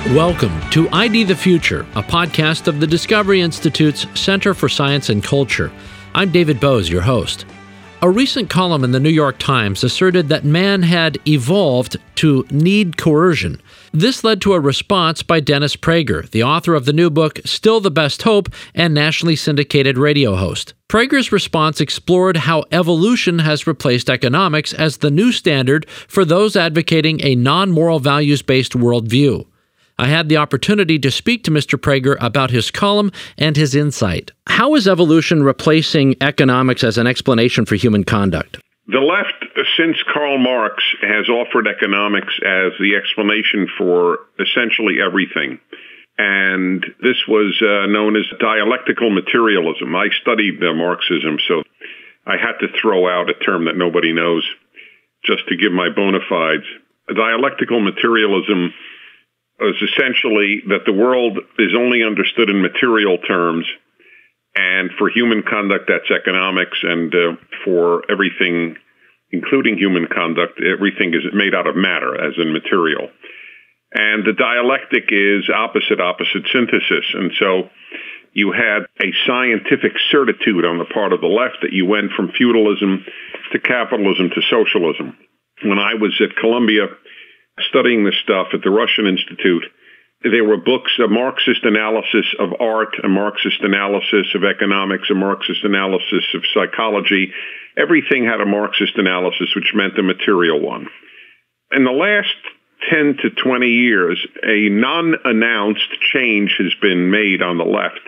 Welcome to ID the Future, a podcast of the Discovery Institute's Center for Science and Culture. I'm David Bose, your host. A recent column in the New York Times asserted that man had evolved to need coercion. This led to a response by Dennis Prager, the author of the new book, Still the Best Hope, and nationally syndicated radio host. Prager's response explored how evolution has replaced economics as the new standard for those advocating a non-moral values-based worldview. I had the opportunity to speak to Mr. Prager about his column and his insight. How is evolution replacing economics as an explanation for human conduct? The left, since Karl Marx, has offered economics as the explanation for essentially everything. And this was known as dialectical materialism. I studied Marxism, so I had to throw out a term that nobody knows just to give my bona fides. Dialectical materialism is essentially that the world is only understood in material terms, and for human conduct, that's economics, and for everything, including human conduct, everything is made out of matter, as in material. And the dialectic is opposite synthesis, and so you had a scientific certitude on the part of the left that you went from feudalism to capitalism to socialism. When I was at Columbia studying this stuff at the Russian Institute, there were books, a Marxist analysis of art, a Marxist analysis of economics, a Marxist analysis of psychology. Everything had a Marxist analysis, which meant the material one. In the last 10 to 20 years, a non-announced change has been made on the left,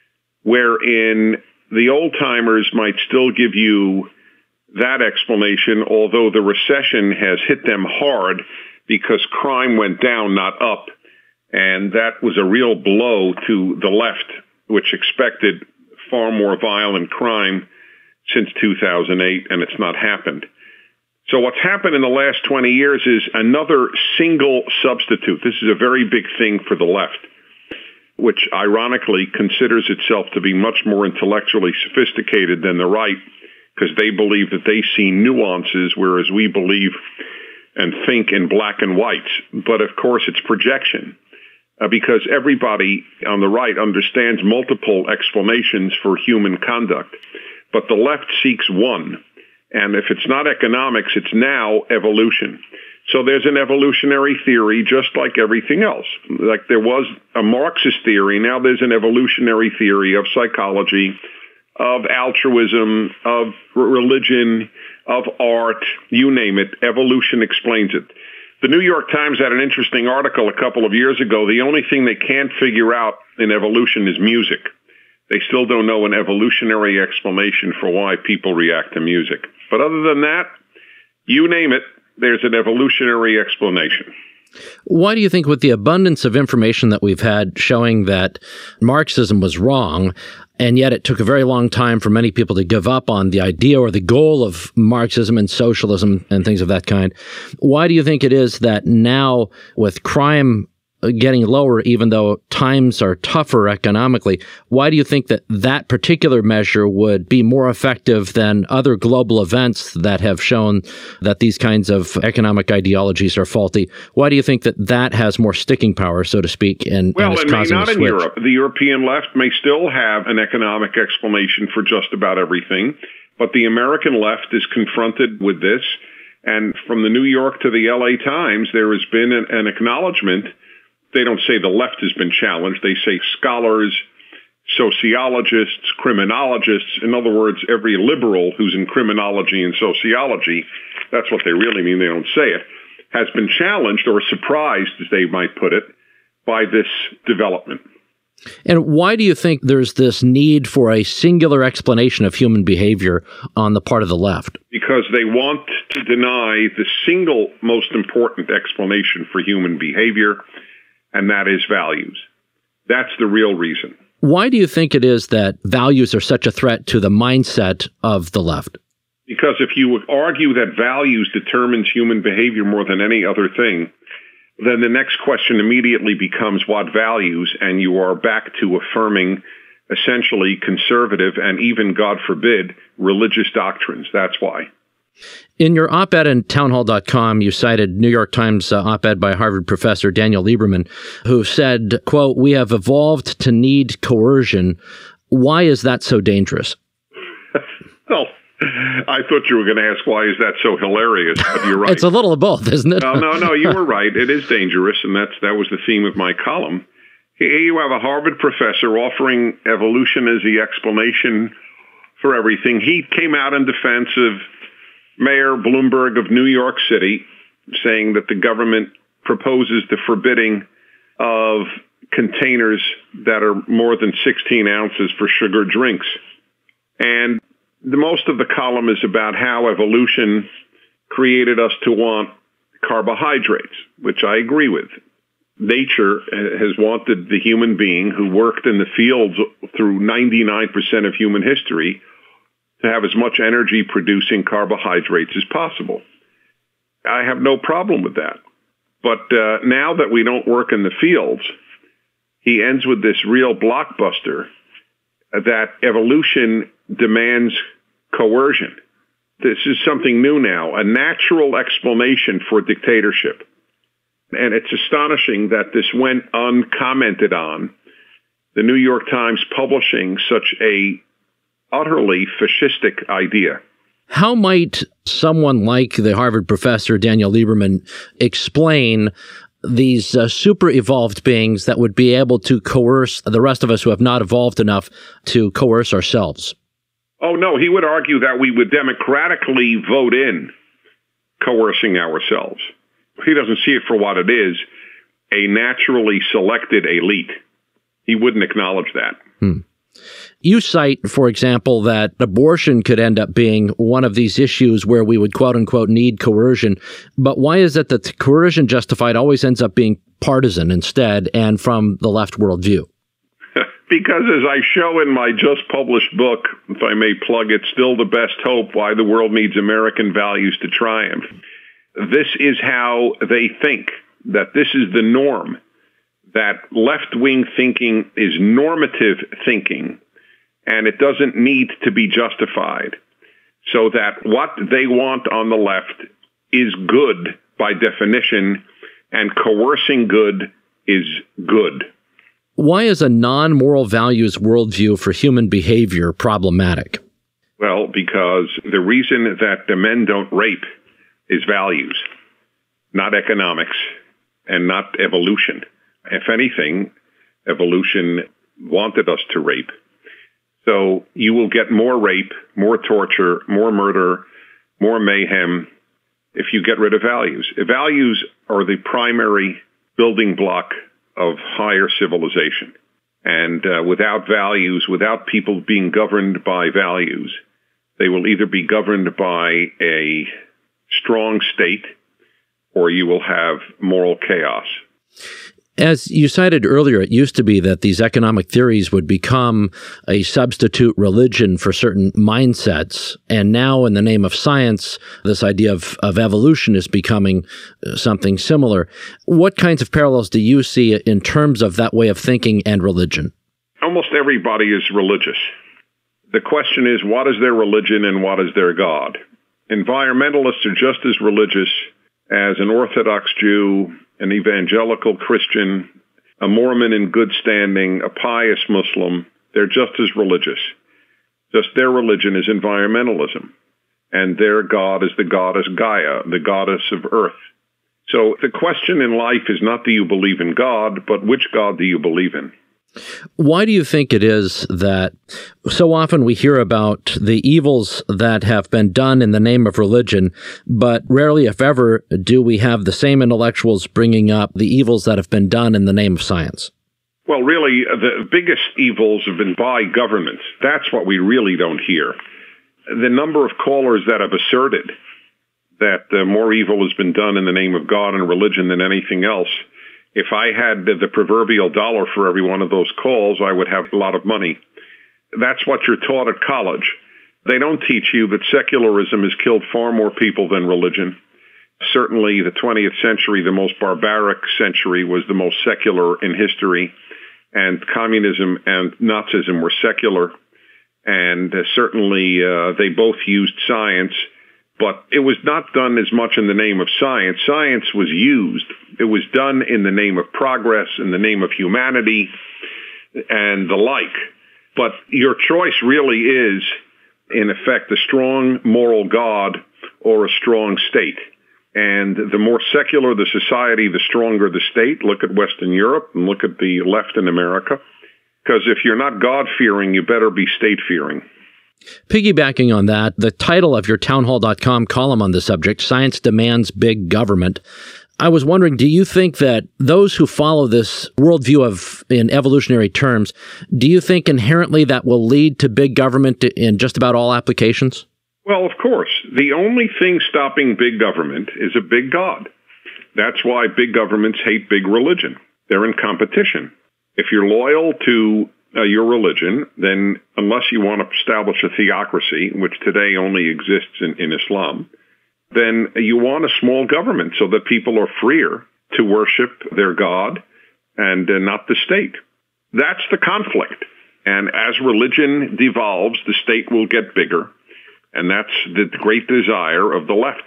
wherein the old-timers might still give you that explanation, although the recession has hit them hard because crime went down, not up. And that was a real blow to the left, which expected far more violent crime since 2008, and it's not happened. So what's happened in the last 20 years is another single substitute. This is a very big thing for the left, which ironically considers itself to be much more intellectually sophisticated than the right, because they believe that they see nuances, whereas we believe and think in black and whites. But of course, it's projection, because everybody on the right understands multiple explanations for human conduct. But the left seeks one. And if it's not economics, it's now evolution. So there's an evolutionary theory just like everything else. Like there was a Marxist theory, now there's an evolutionary theory of psychology, of altruism, of religion, of art, you name it. Evolution explains it. The New York Times had an interesting article a couple of years ago. The only thing they can't figure out in evolution is music. They still don't know an evolutionary explanation for why people react to music. But other than that, you name it, there's an evolutionary explanation. Why do you think, with the abundance of information that we've had showing that Marxism was wrong, and yet it took a very long time for many people to give up on the idea or the goal of Marxism and socialism and things of that kind, why do you think it is that now, with crime getting lower, even though times are tougher economically, why do you think that that particular measure would be more effective than other global events that have shown that these kinds of economic ideologies are faulty? Why do you think that that has more sticking power, so to speak, and is it may causing not a in switch? Europe. The European left may still have an economic explanation for just about everything, but the American left is confronted with this. And from the New York to the LA Times, there has been an acknowledgement. They don't say the left has been challenged. They say scholars, sociologists, criminologists. In other words, every liberal who's in criminology and sociology, that's what they really mean. They don't say it, has been challenged or surprised, as they might put it, by this development. And why do you think there's this need for a singular explanation of human behavior on the part of the left? Because they want to deny the single most important explanation for human behavior, and that is values. That's the real reason. Why do you think it is that values are such a threat to the mindset of the left? Because if you argue that values determines human behavior more than any other thing, then the next question immediately becomes what values, and you are back to affirming essentially conservative and even, God forbid, religious doctrines. That's why. In your op-ed in townhall.com, you cited New York Times op-ed by Harvard professor Daniel Lieberman, who said, quote, "We have evolved to need coercion. Why is that so dangerous?" Well, I thought you were going to ask, why is that so hilarious? But you're right. It's a little of both, isn't it? No, you were right. It is dangerous, and that was the theme of my column. Here you have a Harvard professor offering evolution as the explanation for everything. He came out in defense of Mayor Bloomberg of New York City, saying that the government proposes the forbidding of containers that are more than 16 ounces for sugar drinks. And the most of the column is about how evolution created us to want carbohydrates, which I agree with. Nature has wanted the human being who worked in the fields through 99% of human history to have as much energy producing carbohydrates as possible. I have no problem with that. But now that we don't work in the fields, he ends with this real blockbuster that evolution demands coercion. This is something new now, a natural explanation for dictatorship. And it's astonishing that this went uncommented on, the New York Times publishing such a utterly fascistic idea. How might someone like the Harvard professor Daniel Lieberman explain these super evolved beings that would be able to coerce the rest of us who have not evolved enough to coerce ourselves? Oh, no, he would argue that we would democratically vote in coercing ourselves. He doesn't see it for what it is, a naturally selected elite. He wouldn't acknowledge that. You cite, for example, that abortion could end up being one of these issues where we would, quote unquote, need coercion. But why is it that the coercion justified always ends up being partisan instead and from the left worldview? Because as I show in my just published book, if I may plug it, Still the Best Hope, Why the World Needs American Values to Triumph, this is how they think, that this is the norm, that left-wing thinking is normative thinking, and it doesn't need to be justified, so that what they want on the left is good by definition, and coercing good is good. Why is a non-moral values worldview for human behavior problematic? Well, because the reason that the men don't rape is values, not economics, and not evolution. If anything, evolution wanted us to rape. So you will get more rape, more torture, more murder, more mayhem if you get rid of values. Values are the primary building block of higher civilization. And without values, without people being governed by values, they will either be governed by a strong state or you will have moral chaos. As you cited earlier, it used to be that these economic theories would become a substitute religion for certain mindsets. And now, in the name of science, this idea of evolution is becoming something similar. What kinds of parallels do you see in terms of that way of thinking and religion? Almost everybody is religious. The question is, what is their religion and what is their God? Environmentalists are just as religious as an Orthodox Jew, an evangelical Christian, a Mormon in good standing, a pious Muslim. They're just as religious. Just their religion is environmentalism. And their God is the goddess Gaia, the goddess of earth. So the question in life is not do you believe in God, but which God do you believe in? Why do you think it is that so often we hear about the evils that have been done in the name of religion, but rarely, if ever, do we have the same intellectuals bringing up the evils that have been done in the name of science? Well, really, the biggest evils have been by governments. That's what we really don't hear. The number of callers that have asserted that more evil has been done in the name of God and religion than anything else. If I had the proverbial dollar for every one of those calls, I would have a lot of money. That's what you're taught at college. They don't teach you that secularism has killed far more people than religion. Certainly, the 20th century, the most barbaric century, was the most secular in history. And communism and Nazism were secular. And certainly, they both used science But it was not done as much in the name of science. Science was used. It was done in the name of progress, in the name of humanity, and the like. But your choice really is, in effect, a strong moral God or a strong state. And the more secular the society, the stronger the state. Look at Western Europe and look at the left in America. Because if you're not God-fearing, you better be state-fearing. Piggybacking on that, the title of your townhall.com column on the subject, Science Demands Big Government. I was wondering, do you think that those who follow this worldview in evolutionary terms, do you think inherently that will lead to big government in just about all applications? Well, of course. The only thing stopping big government is a big God. That's why big governments hate big religion. They're in competition. If you're loyal to your religion, then unless you want to establish a theocracy, which today only exists in Islam, then you want a small government so that people are freer to worship their God and not the state. That's the conflict. And as religion devolves, the state will get bigger. And that's the great desire of the left.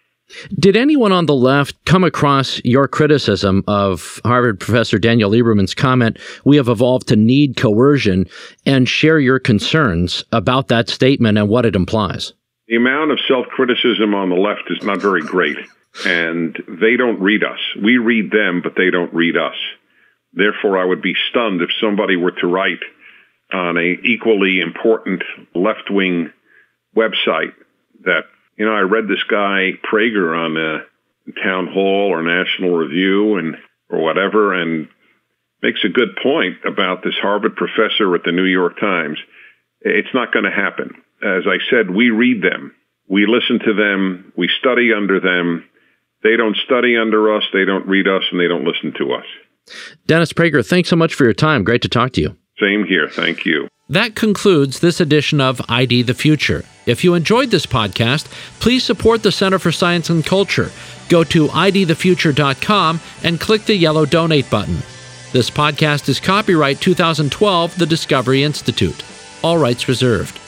Did anyone on the left come across your criticism of Harvard professor Daniel Lieberman's comment, "We have evolved to need coercion," and share your concerns about that statement and what it implies? The amount of self-criticism on the left is not very great, and they don't read us. We read them, but they don't read us. Therefore, I would be stunned if somebody were to write on an equally important left-wing website that, I read this guy Prager on Town Hall or National Review or whatever, and makes a good point about this Harvard professor at the New York Times. It's not going to happen. As I said, we read them. We listen to them. We study under them. They don't study under us. They don't read us, and they don't listen to us. Dennis Prager, thanks so much for your time. Great to talk to you. Same here. Thank you. That concludes this edition of ID the Future. If you enjoyed this podcast, please support the Center for Science and Culture. Go to idthefuture.com and click the yellow donate button. This podcast is copyright 2012, the Discovery Institute. All rights reserved.